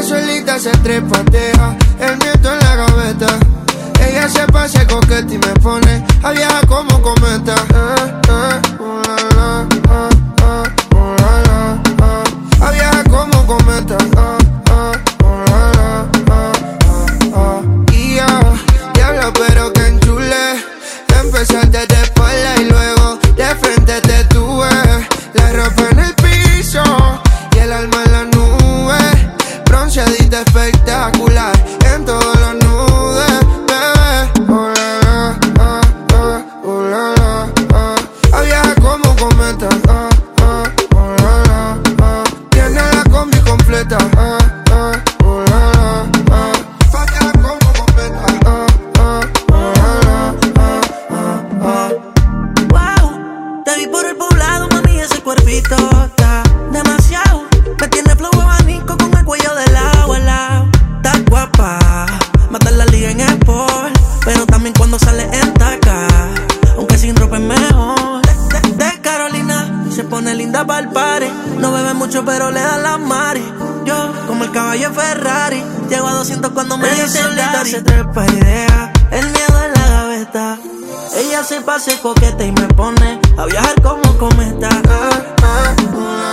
solita se trepa, deja el nieto en la gaveta. Ella se pase coqueta y me pone a viajar como cometa. A viajar como cometa. Y yo, diablo, pero que enchule. Empezaste de espalda y luego de frente te tuve. La ropa en el piso y el alma en la nube. Bronceadita espectacular en todos los nudes, bebé. Oh, la, la, oh, la, la, a viajar como cometa. Oh, la, la, tiene la combi completa. Oh, la, la, falla como cometa. Wow, te vi por el poblado, mami, ese cuerpito está demasiado. Me tiene flow abanico con el cuello del agua al lado. Estás guapa, matar la liga en sport, pero también cuando sale en taca, aunque sin ropa es mejor. De Carolina, se pone linda pa'l party. No bebe mucho pero le da la mari. Yo, como el caballo Ferrari, llego a 200 cuando me dice solita se trepa y deja el miedo en la gaveta. Ella se pase coqueta y me pone a viajar como cometa.